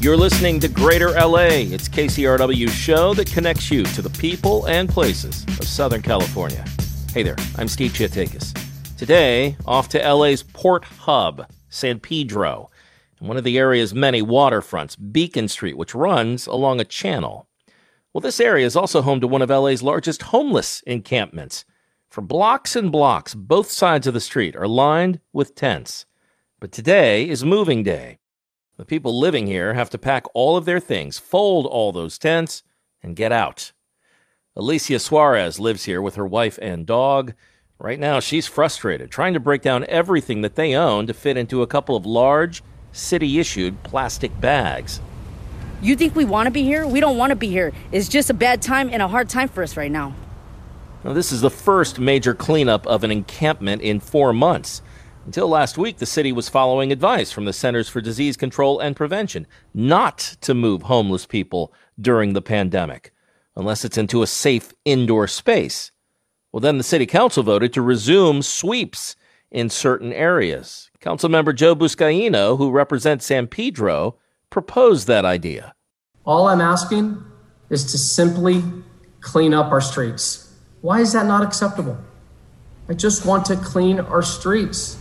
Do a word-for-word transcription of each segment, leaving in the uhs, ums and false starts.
You're listening to Greater L A. It's K C R W's show that connects you to the people and places of Southern California. Hey there, I'm Steve Chiatakis. Today, off to L A's port hub, San Pedro, and one of the area's many waterfronts, Beacon Street, which runs along a channel. Well, this area is also home to one of L A's largest homeless encampments. For blocks and blocks, both sides of the street are lined with tents. But today is moving day. The people living here have to pack all of their things, fold all those tents, and get out. Alicia Suarez lives here with her wife and dog. Right now, she's frustrated, trying to break down everything that they own to fit into a couple of large, city-issued plastic bags. You think we want to be here? We don't want to be here. It's just a bad time and a hard time for us right now. Now, this is the first major cleanup of an encampment in four months. Until last week, the city was following advice from the Centers for Disease Control and Prevention not to move homeless people during the pandemic, unless it's into a safe indoor space. Well, then the city council voted to resume sweeps in certain areas. Councilmember Joe Buscaino, who represents San Pedro, proposed that idea. All I'm asking is to simply clean up our streets. Why is that not acceptable? I just want to clean our streets.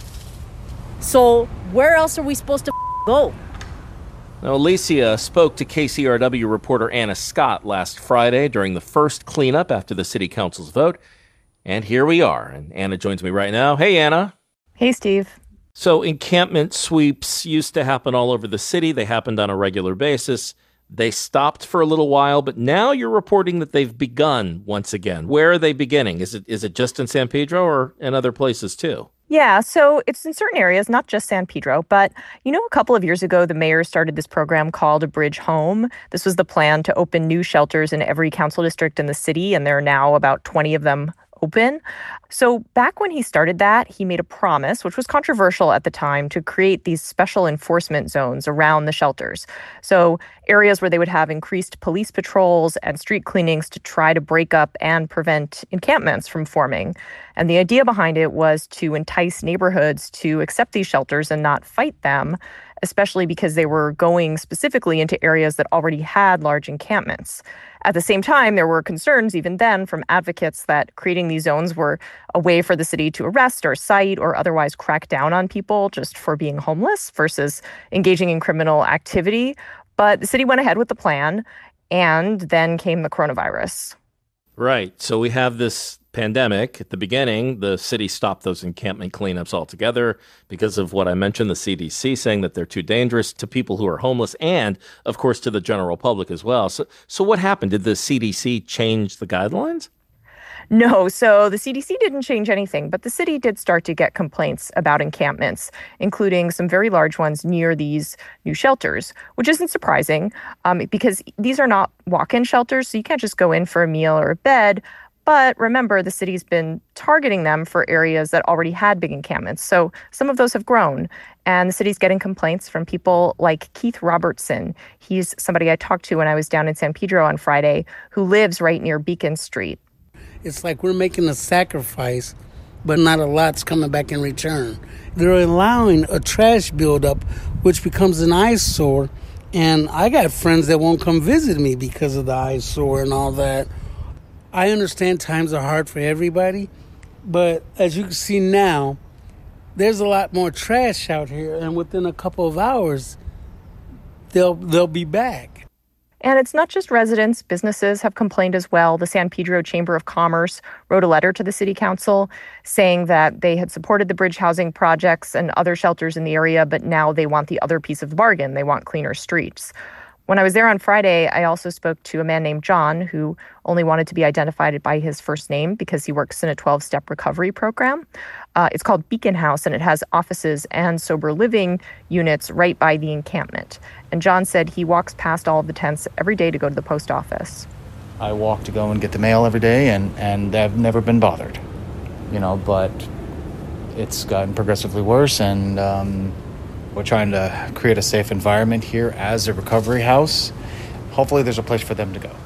So where else are we supposed to go? Now, Alicia spoke to K C R W reporter Anna Scott last Friday during the first cleanup after the city council's vote. And here we are. And Anna joins me right now. Hey, Anna. Hey, Steve. So encampment sweeps used to happen all over the city. They happened on a regular basis. They stopped for a little while, but now you're reporting that they've begun once again. Where are they beginning? Is it is it just in San Pedro or in other places too? Yeah, so it's in certain areas, not just San Pedro, but you know, a couple of years ago, the mayor started this program called A Bridge Home. This was the plan to open new shelters in every council district in the city, and there are now about twenty of them open. So back when he started that, he made a promise, which was controversial at the time, to create these special enforcement zones around the shelters. So areas where they would have increased police patrols and street cleanings to try to break up and prevent encampments from forming. And the idea behind it was to entice neighborhoods to accept these shelters and not fight them, especially because they were going specifically into areas that already had large encampments. At the same time, there were concerns even then from advocates that creating these zones were a way for the city to arrest or cite or otherwise crack down on people just for being homeless versus engaging in criminal activity. But the city went ahead with the plan, and then came the coronavirus. Right. So we have this pandemic. At the beginning, the city stopped those encampment cleanups altogether because of what I mentioned, the C D C saying that they're too dangerous to people who are homeless and, of course, to the general public as well. So, so what happened? Did the C D C change the guidelines? No, so the C D C didn't change anything, but the city did start to get complaints about encampments, including some very large ones near these new shelters, which isn't surprising um, because these are not walk-in shelters, so you can't just go in for a meal or a bed. But remember, the city's been targeting them for areas that already had big encampments. So some of those have grown. And the city's getting complaints from people like Keith Robertson. He's somebody I talked to when I was down in San Pedro on Friday, who lives right near Beacon Street. It's like we're making a sacrifice, but not a lot's coming back in return. They're allowing a trash buildup, which becomes an eyesore. And I got friends that won't come visit me because of the eyesore and all that. I understand times are hard for everybody, but as you can see now, there's a lot more trash out here, and within a couple of hours, they'll they'll be back. And it's not just residents. Businesses have complained as well. The San Pedro Chamber of Commerce wrote a letter to the city council saying that they had supported the bridge housing projects and other shelters in the area, but now they want the other piece of the bargain. They want cleaner streets. When I was there on Friday, I also spoke to a man named John who only wanted to be identified by his first name because he works in a twelve-step recovery program. Uh, it's called Beacon House, and it has offices and sober living units right by the encampment. And John said he walks past all of the tents every day to go to the post office. I walk to go and get the mail every day, and, and I've never been bothered, you know, but it's gotten progressively worse, and um, we're trying to create a safe environment here as a recovery house. Hopefully there's a place for them to go.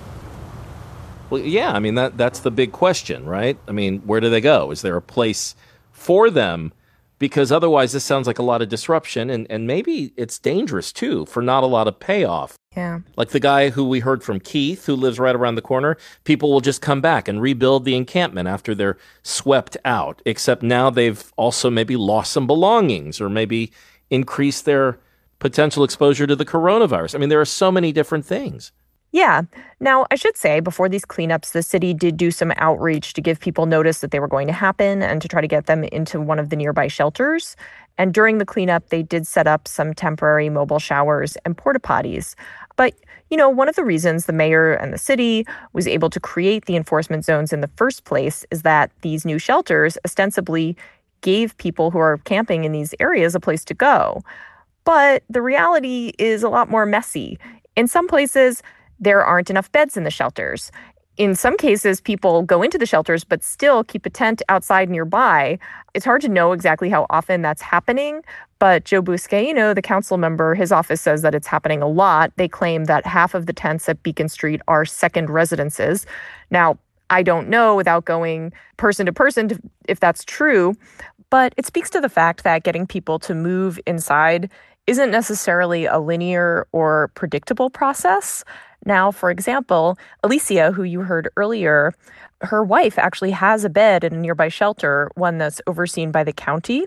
Well, yeah, I mean, that that's the big question, right? I mean, where do they go? Is there a place for them? because otherwise this sounds like a lot of disruption, and, and maybe it's dangerous too for not a lot of payoff. Yeah. Like the guy who we heard from, Keith, who lives right around the corner, people will just come back and rebuild the encampment after they're swept out, except now they've also maybe lost some belongings or maybe increased their potential exposure to the coronavirus. I mean, there are so many different things. Yeah. Now, I should say, before these cleanups, the city did do some outreach to give people notice that they were going to happen and to try to get them into one of the nearby shelters. And during the cleanup, they did set up some temporary mobile showers and porta potties. But, you know, one of the reasons the mayor and the city was able to create the enforcement zones in the first place is that these new shelters ostensibly gave people who are camping in these areas a place to go. But the reality is a lot more messy. In some places, there aren't enough beds in the shelters. In some cases, people go into the shelters but still keep a tent outside nearby. It's hard to know exactly how often that's happening, but Joe Buscaino, the council member, his office says that it's happening a lot. They claim that half of the tents at Beacon Street are second residences. Now, I don't know without going person to person to, if that's true, but it speaks to the fact that getting people to move inside isn't necessarily a linear or predictable process. Now, for example, Alicia, who you heard earlier, her wife actually has a bed in a nearby shelter, one that's overseen by the county.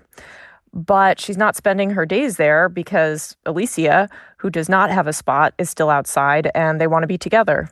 But she's not spending her days there because Alicia, who does not have a spot, is still outside and they want to be together.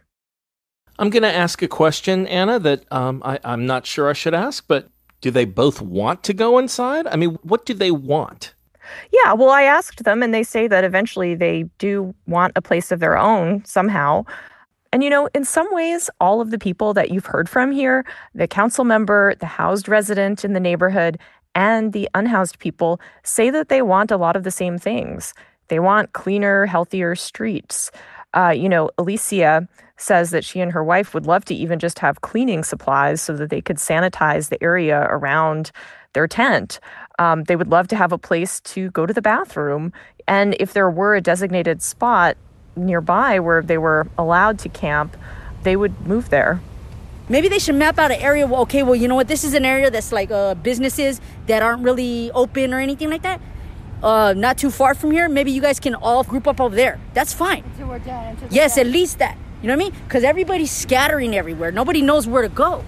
I'm going to ask a question, Anna, that um, I, I'm not sure I should ask, but do they both want to go inside? I mean, what do they want? Yeah, well, I asked them, and they say that eventually they do want a place of their own somehow. And, you know, in some ways, all of the people that you've heard from here, the council member, the housed resident in the neighborhood, and the unhoused people say that they want a lot of the same things. They want cleaner, healthier streets. Uh, you know, Alicia says that she and her wife would love to even just have cleaning supplies so that they could sanitize the area around their tent. Um, they would love to have a place to go to the bathroom. And if there were a designated spot nearby where they were allowed to camp, they would move there. Maybe they should map out an area. Well, okay, well, you know what? This is an area that's like uh, businesses that aren't really open or anything like that. Uh, not too far from here. Maybe you guys can all group up over there. That's fine. Until we're done. Until yes, done. At least that. You know what I mean? Because everybody's scattering everywhere. Nobody knows where to go.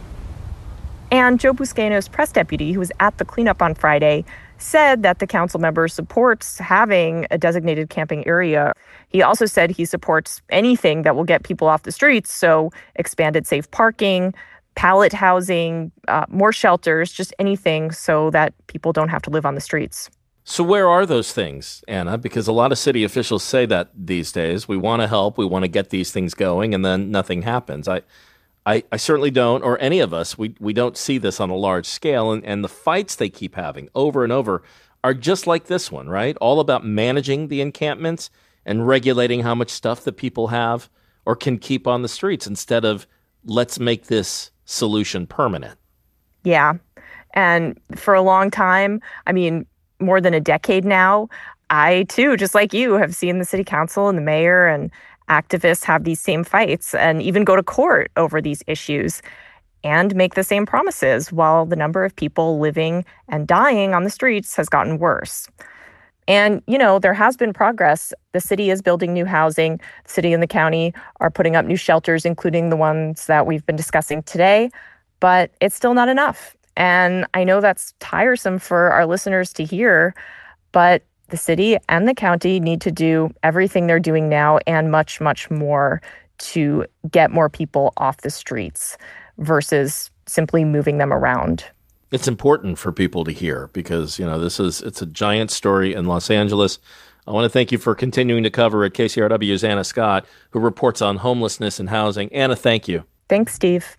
And Joe Buscaino's press deputy, who was at the cleanup on Friday, said that the council member supports having a designated camping area. He also said he supports anything that will get people off the streets, so expanded safe parking, pallet housing, uh, more shelters, just anything so that people don't have to live on the streets. So where are those things, Anna? Because a lot of city officials say that these days. We want to help, we want to get these things going, and then nothing happens. I I, I certainly don't, or any of us, we we don't see this on a large scale. And, and the fights they keep having over and over are just like this one, right? All about managing the encampments and regulating how much stuff that people have or can keep on the streets instead of let's make this solution permanent. Yeah. And for a long time, I mean, more than a decade now, I too, just like you, have seen the city council and the mayor and activists have these same fights and even go to court over these issues and make the same promises while the number of people living and dying on the streets has gotten worse. And, you know, there has been progress. The city is building new housing. The city and the county are putting up new shelters, including the ones that we've been discussing today, but it's still not enough. And I know that's tiresome for our listeners to hear, but the city and the county need to do everything they're doing now and much, much more to get more people off the streets versus simply moving them around. It's important for people to hear because, you know, this is, it's a giant story in Los Angeles. I want to thank you for continuing to cover it. K C R W's Anna Scott, who reports on homelessness and housing. Anna, thank you. Thanks, Steve.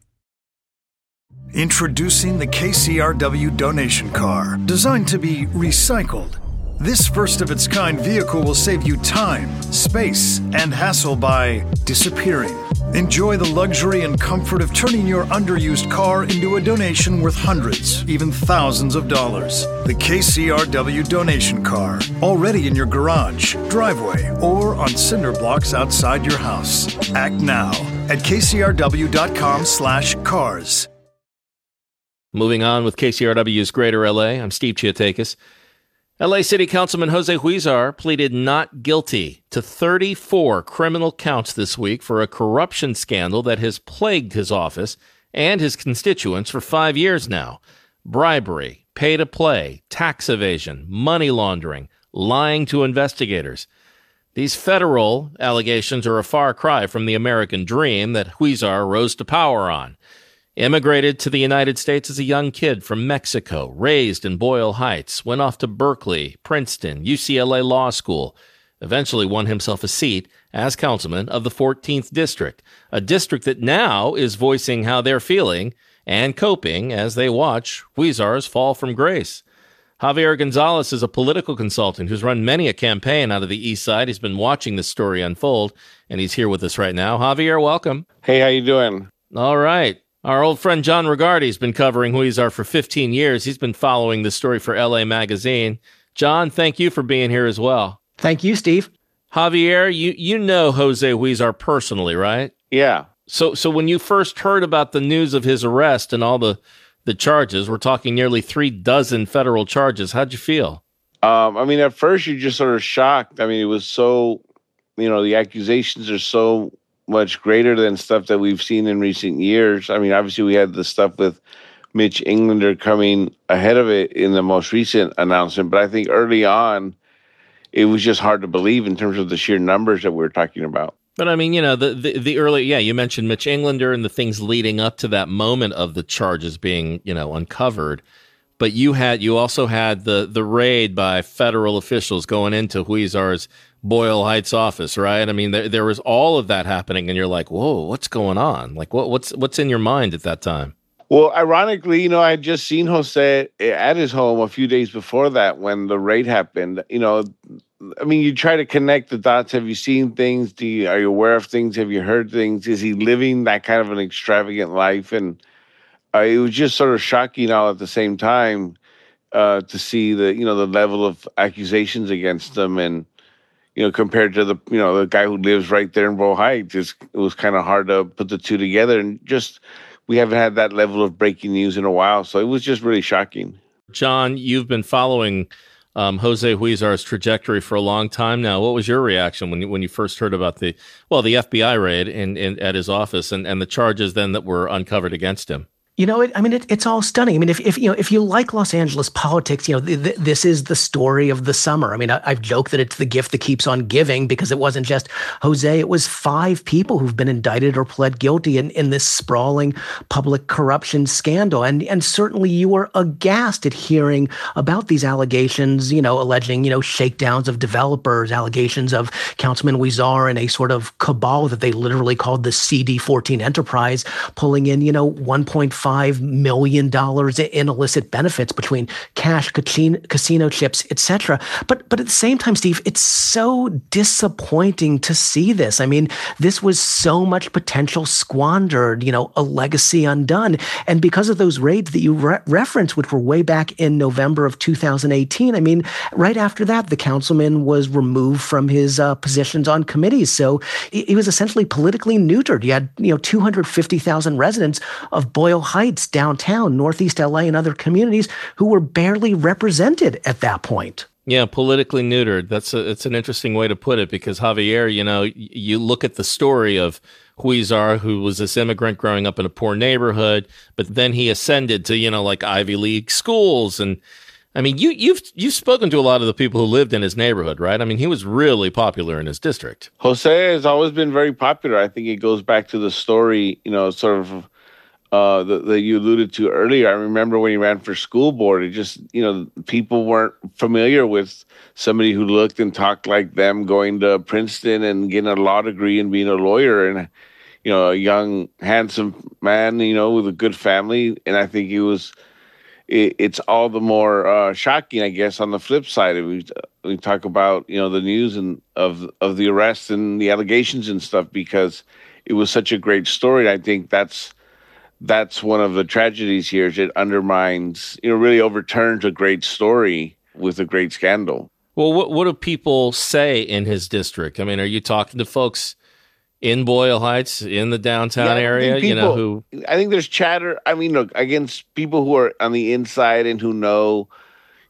Introducing the K C R W donation car, designed to be recycled. This first-of-its-kind vehicle will save you time, space, and hassle by disappearing. Enjoy the luxury and comfort of turning your underused car into a donation worth hundreds, even thousands of dollars. The K C R W donation car, already in your garage, driveway, or on cinder blocks outside your house. Act now at kcrw.com slash cars. Moving on with K C R W's Greater L A, I'm Steve Chiatakis. L A City Councilman Jose Huizar pleaded not guilty to thirty-four criminal counts this week for a corruption scandal that has plagued his office and his constituents for five years now. Bribery, pay to play, tax evasion, money laundering, lying to investigators. These federal allegations are a far cry from the American dream that Huizar rose to power on. Immigrated to the United States as a young kid from Mexico, raised in Boyle Heights, went off to Berkeley, Princeton, U C L A Law School, eventually won himself a seat as councilman of the fourteenth District, a district that now is voicing how they're feeling and coping as they watch Huizar's fall from grace. Javier Gonzalez is a political consultant who's run many a campaign out of the East Side. He's been watching this story unfold, and he's here with us right now. Javier, welcome. Hey, how you doing? All right. Our old friend John Rigardi's been covering Huizar for fifteen years. He's been following this story for L A Magazine. John, thank you for being here as well. Thank you, Steve. Javier, you, you know Jose Huizar personally, right? Yeah. So so when you first heard about the news of his arrest and all the, the charges, we're talking nearly three dozen federal charges, how'd you feel? Um, I mean, at first you're just sort of shocked. I mean, it was so, you know, the accusations are so much greater than stuff that we've seen in recent years. I mean, obviously we had the stuff with Mitch Englander coming ahead of it in the most recent announcement, but I think early on it was just hard to believe in terms of the sheer numbers that we were talking about. But I mean, you know, the, the, the early, yeah, you mentioned Mitch Englander and the things leading up to that moment of the charges being, you know, uncovered. But you had, you also had the, the raid by federal officials going into Huizar's Boyle Heights office, right? I mean, there, there was all of that happening, and you're like, whoa, what's going on? Like, what, what's what's in your mind at that time? Well, ironically, you know, I had just seen Jose at his home a few days before that when the raid happened. You know, I mean, you try to connect the dots. Have you seen things? Do you, are you aware of things? Have you heard things? Is he living that kind of an extravagant life? And uh, it was just sort of shocking all at the same time uh, to see the, you know, the level of accusations against him. And, you know, compared to the, you know, the guy who lives right there in Boyle Heights, it's, it was kind of hard to put the two together. And just, we haven't had that level of breaking news in a while. So it was just really shocking. John, you've been following um, Jose Huizar's trajectory for a long time now. What was your reaction when you, when you first heard about the, well, the F B I raid in, in at his office and, and the charges then that were uncovered against him? You know, it, I mean, it, it's all stunning. I mean, if, if you know, if you like Los Angeles politics, you know, th- th- this is the story of the summer. I mean, I, I've joked that it's the gift that keeps on giving because it wasn't just Jose. It was five people who've been indicted or pled guilty in, in this sprawling public corruption scandal. And and certainly you were aghast at hearing about these allegations, you know, alleging, you know, shakedowns of developers, allegations of Councilman Huizar and a sort of cabal that they literally called the C D fourteen enterprise, pulling in, you know, one point five million dollars in illicit benefits between cash, casino, casino chips, et cetera. But but at the same time, Steve, it's so disappointing to see this. I mean, this was so much potential squandered, you know, a legacy undone. And because of those raids that you re- referenced, which were way back in November of two thousand eighteen, I mean, right after that, the councilman was removed from his uh, positions on committees. So he, he was essentially politically neutered. You had, you know, two hundred fifty thousand residents of Boyle Heights, downtown, Northeast L A, and other communities who were barely represented at that point. Yeah, politically neutered. That's a, it's an interesting way to put it because, Javier, you know, you look at the story of Huizar, who was this immigrant growing up in a poor neighborhood, but then he ascended to, you know, like Ivy League schools. And I mean, you, you've you've spoken to a lot of the people who lived in his neighborhood, right? I mean, he was really popular in his district. Jose has always been very popular. I think it goes back to the story, you know, sort of Uh, that, that you alluded to earlier. I remember when he ran for school board, it just, you know, people weren't familiar with somebody who looked and talked like them going to Princeton and getting a law degree and being a lawyer and, you know, a young, handsome man, you know, with a good family. And I think he was, it, it's all the more uh, shocking, I guess, on the flip side. We, we talk about, you know, the news and of, of the arrest and the allegations and stuff because it was such a great story. I think that's, That's one of the tragedies here is it undermines, you know, really overturns a great story with a great scandal. Well, what what do people say in his district? I mean, are you talking to folks in Boyle Heights, in the downtown yeah, area, people, you know, who... I think there's chatter. I mean, look, against people who are on the inside and who know,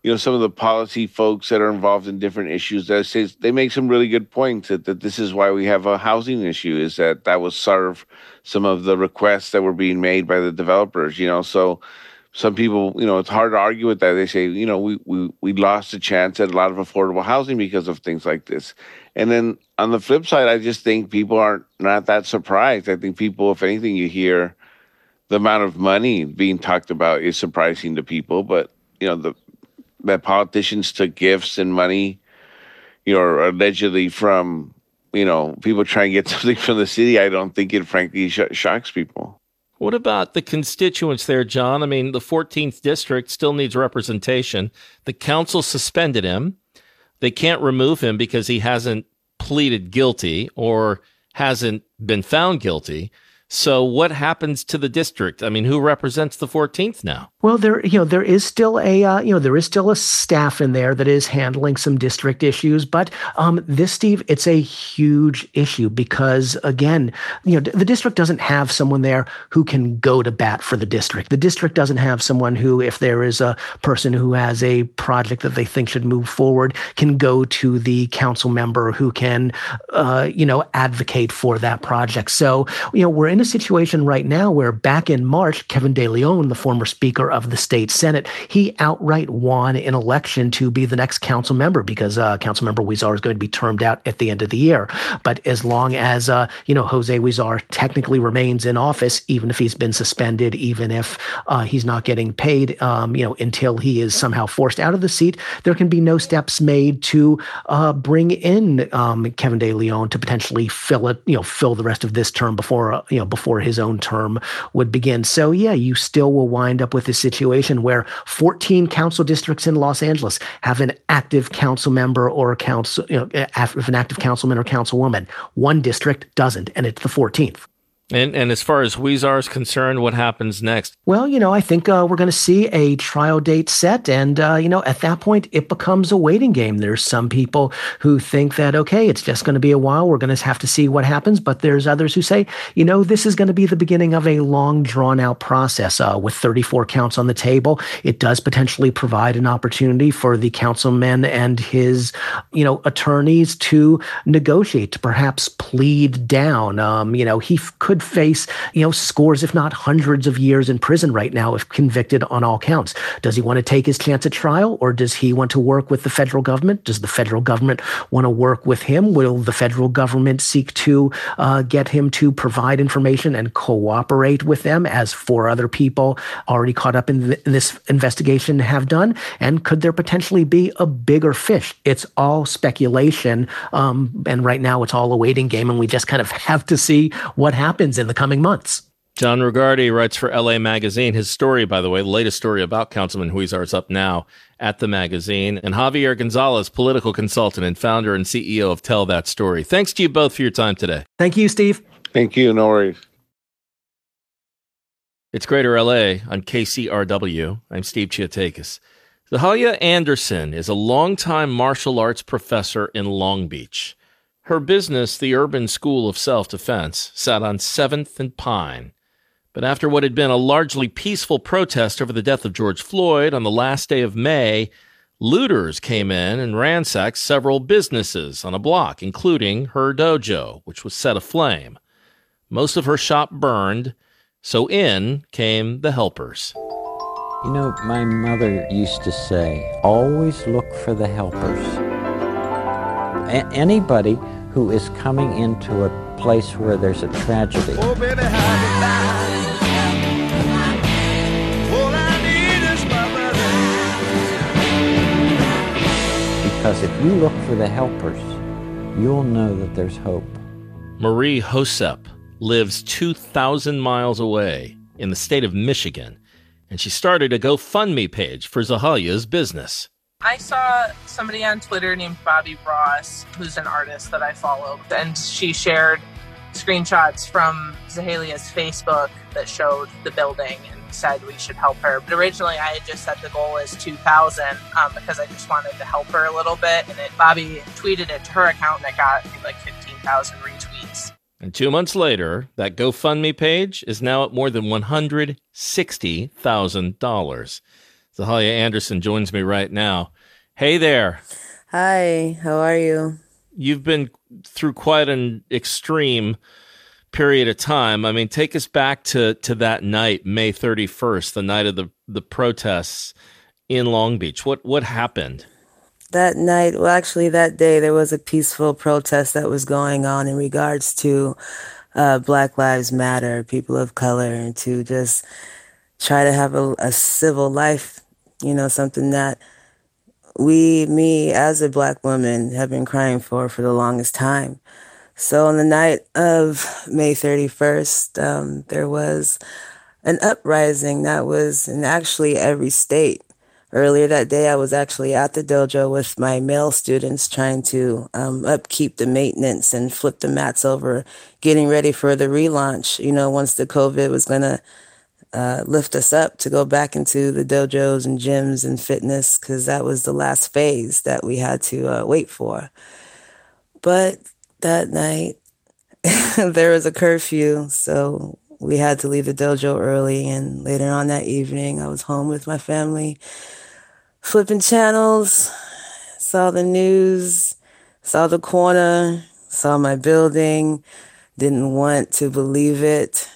you know, some of the policy folks that are involved in different issues, that say they make some really good points that, that this is why we have a housing issue, is that that will serve some of the requests that were being made by the developers, you know. So some people, you know, it's hard to argue with that. They say, you know, we, we, we lost a chance at a lot of affordable housing because of things like this. And then on the flip side, I just think people aren't not that surprised. I think people, if anything, you hear the amount of money being talked about is surprising to people. But, you know, the that politicians took gifts and money, you know, allegedly from, you know, people trying to get something from the city, I don't think it frankly sh- shocks people. What about the constituents there, John? I mean, the fourteenth district still needs representation. The council suspended him. They can't remove him because he hasn't pleaded guilty or hasn't been found guilty. So what happens to the district? I mean, who represents the fourteenth now? Well, there, you know, there is still a, uh, you know, there is still a staff in there that is handling some district issues. But um, this, Steve, it's a huge issue because, again, you know, the district doesn't have someone there who can go to bat for the district. The district doesn't have someone who, if there is a person who has a project that they think should move forward, can go to the council member who can, uh, you know, advocate for that project. So, you know, we're in a situation right now where back in March, Kevin De Leon, the former Speaker of the state Senate, he outright won an election to be the next council member because uh, Councilmember Huizar is going to be termed out at the end of the year. But as long as, uh, you know, Jose Huizar technically remains in office, even if he's been suspended, even if uh, he's not getting paid, um, you know, until he is somehow forced out of the seat, there can be no steps made to uh, bring in um, Kevin De Leon to potentially fill it, you know, fill the rest of this term before, uh, you know, before his own term would begin. So yeah, you still will wind up with this situation where fourteen council districts in Los Angeles have an active council member or a council, you know, an active councilman or councilwoman. One district doesn't, and it's the fourteenth. And and as far as Huizar is concerned, what happens next? Well, you know, I think uh, we're going to see a trial date set. And, uh, you know, at that point, it becomes a waiting game. There's some people who think that, okay, it's just going to be a while. We're going to have to see what happens. But there's others who say, you know, this is going to be the beginning of a long, drawn out process. Uh, with thirty-four counts on the table, it does potentially provide an opportunity for the councilman and his, you know, attorneys to negotiate, to perhaps plead down. Um, you know, he f- could face, you know, scores, if not hundreds of years in prison right now if convicted on all counts. Does he want to take his chance at trial, or does he want to work with the federal government? Does the federal government want to work with him? Will the federal government seek to uh, get him to provide information and cooperate with them, as four other people already caught up in, th- in this investigation have done? And could there potentially be a bigger fish? It's all speculation, um, and right now it's all a waiting game, and we just kind of have to see what happens in the coming months. John Regardie writes for L A Magazine. His story, by the way, the latest story about Councilman Huizar is up now at the magazine. And Javier Gonzalez, political consultant and founder and C E O of Tell That Story. Thanks to you both for your time today. Thank you, Steve. Thank you. No worries. It's Greater L A on K C R W. I'm Steve Chiatakis. Zahalia Anderson is a longtime martial arts professor in Long Beach. Her business, the Urban School of Self-Defense, sat on seventh and Pine. But after what had been a largely peaceful protest over the death of George Floyd on the last day of May, looters came in and ransacked several businesses on a block, including her dojo, which was set aflame. Most of her shop burned, so in came the helpers. You know, my mother used to say, always look for the helpers. A- anybody who is coming into a place where there's a tragedy. Oh, baby, how all I need is my brother. Because if you look for the helpers, you'll know that there's hope. Marie Hosep lives two thousand miles away in the state of Michigan, and she started a GoFundMe page for Zahalia's business. I saw somebody on Twitter named Bobby Ross, who's an artist that I follow, and she shared screenshots from Zahalia's Facebook that showed the building and said we should help her. But originally I had just set the goal as two thousand um, because I just wanted to help her a little bit. And it, Bobby tweeted it to her account and it got like fifteen thousand retweets. And two months later, that GoFundMe page is now at more than one hundred sixty thousand dollars. Zahalia Anderson joins me right now. Hey there. Hi, how are you? You've been through quite an extreme period of time. I mean, take us back to, to that night, May thirty-first, the night of the, the protests in Long Beach. What what happened? That night, well, actually that day, there was a peaceful protest that was going on in regards to uh, Black Lives Matter, people of color, and to just try to have a, a civil life, you know, something that we, me as a Black woman, have been crying for for the longest time. So on the night of May thirty-first, um, there was an uprising that was in actually every state. Earlier that day, I was actually at the dojo with my male students trying to um, upkeep the maintenance and flip the mats over, getting ready for the relaunch, you know, once the COVID was going to uh, lift us up to go back into the dojos and gyms and fitness, because that was the last phase that we had to uh, wait for. But that night, there was a curfew, so we had to leave the dojo early, and later on that evening, I was home with my family, flipping channels, saw the news, saw the corner, saw my building, didn't want to believe it,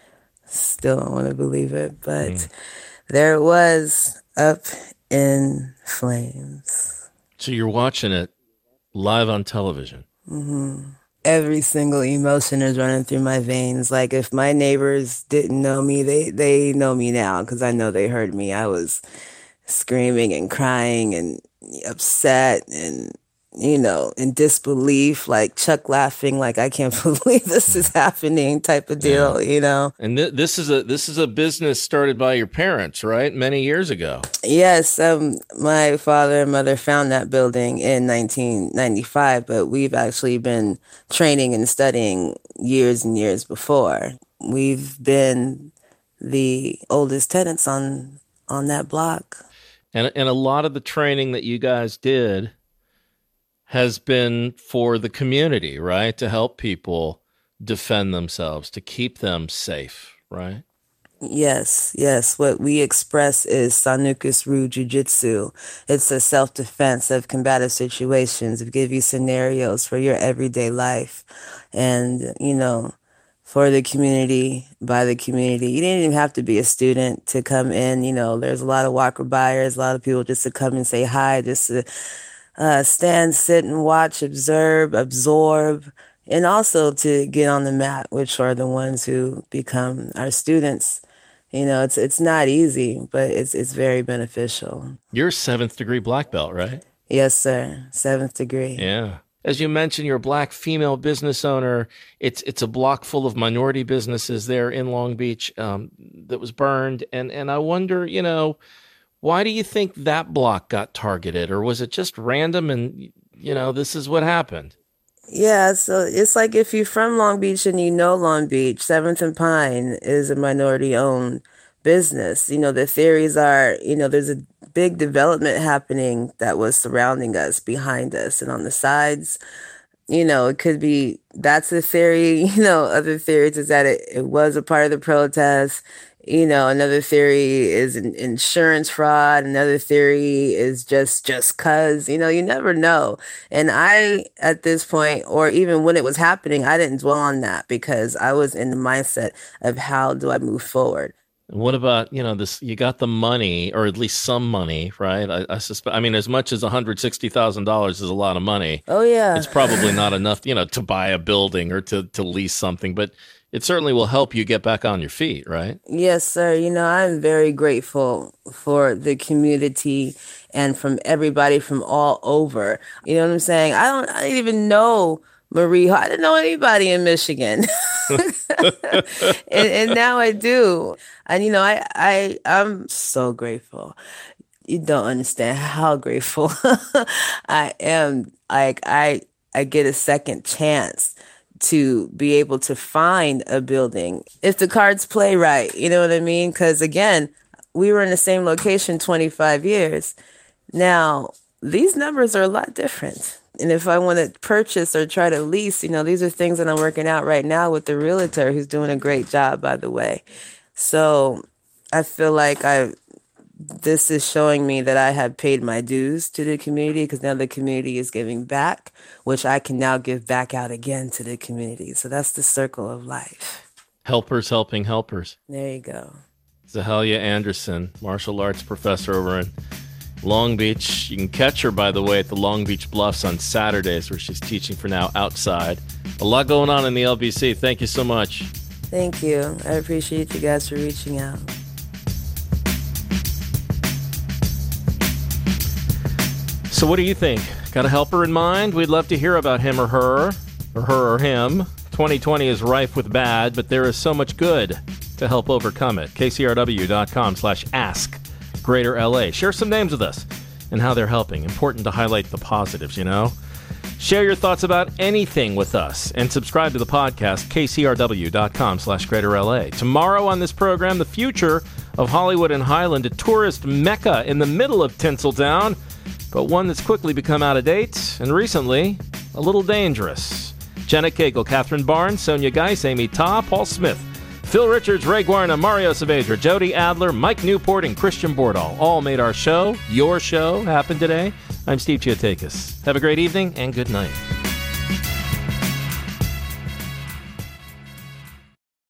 still don't want to believe it, but mm. there it was, up in flames. So you're watching it live on television. Mm-hmm. Every single emotion is running through my veins. Like, if my neighbors didn't know me, they, they know me now, because I know they heard me. I was screaming and crying and upset and, you know, in disbelief, like Chuck laughing, like, I can't believe this is happening type of deal, yeah. you know? And th- this is a this is a business started by your parents, right? Many years ago. Yes. Um, my father and mother found that building in nineteen ninety-five, but we've actually been training and studying years and years before. We've been the oldest tenants on on that block. And and a lot of the training that you guys did has been for the community, right? To help people defend themselves, to keep them safe, right? Yes, yes. What we express is Sanukus Ryu Jiu-Jitsu. It's a self-defense of combative situations. It gives you scenarios for your everyday life. And, you know, for the community, by the community. You didn't even have to be a student to come in. You know, there's a lot of walker buyers, a lot of people just to come and say hi, just to uh, stand, sit, and watch, observe, absorb, and also to get on the mat, which are the ones who become our students. You know, it's it's not easy, but it's it's very beneficial. You're a seventh degree black belt, right? Yes, sir. Seventh degree. Yeah. As you mentioned, you're a black female business owner. It's it's a block full of minority businesses there in Long Beach um, that was burned. And and I wonder, you know, why do you think that block got targeted? Or was it just random and, you know, this is what happened? Yeah, so it's like if you're from Long Beach and you know Long Beach, seventh and Pine is a minority-owned business. You know, the theories are, you know, there's a big development happening that was surrounding us, behind us, and on the sides. You know, it could be, that's a theory. You know, other theories is that it, it was a part of the protest. You know, another theory is an insurance fraud. Another theory is just just cause, you know, you never know. And I, at this point, or even when it was happening, I didn't dwell on that because I was in the mindset of how do I move forward. What about, you know, this, you got the money, or at least some money, right? I, I suspect, I mean, as much as one hundred sixty thousand dollars is a lot of money. Oh, yeah. It's probably not enough, you know, to buy a building or to, to lease something, but it certainly will help you get back on your feet, right? Yes, sir. You know, I'm very grateful for the community and from everybody from all over. You know what I'm saying? I don't, I didn't even know Marie. I didn't know anybody in Michigan. and, and now I do. And, you know, I, I, I'm so grateful. You don't understand how grateful I am. Like, I, I get a second chance to be able to find a building if the cards play right. You know what I mean? Because, again, we were in the same location twenty-five years. Now, these numbers are a lot different. And if I want to purchase or try to lease, you know, these are things that I'm working out right now with the realtor, who's doing a great job, by the way. So I feel like I've this is showing me that I have paid my dues to the community, because now the community is giving back, which I can now give back out again to the community. So that's the circle of life. Helpers helping helpers. There you go. Zahalia Anderson, martial arts professor over in Long Beach. You can catch her, by the way, at the Long Beach Bluffs on Saturdays, where she's teaching for now outside. A lot going on in the L B C. Thank you so much. Thank you. I appreciate you guys for reaching out. So what do you think? Got a helper in mind? We'd love to hear about him or her, or her or him. twenty twenty is rife with bad, but there is so much good to help overcome it. K C R W dot com slash ask Greater L A. Share some names with us and how they're helping. Important to highlight the positives, you know? Share your thoughts about anything with us and subscribe to the podcast, K C R W dot com slash Greater L A. Tomorrow on this program, the future of Hollywood and Highland, a tourist mecca in the middle of Tinseltown, but one that's quickly become out of date and recently a little dangerous. Jenna Cagle, Catherine Barnes, Sonia Geis, Amy Ta, Paul Smith, Phil Richards, Ray Guarna, Mario Saavedra, Jody Adler, Mike Newport, and Christian Bordahl all made our show, your show, happen today. I'm Steve Chiatakis. Have a great evening and good night.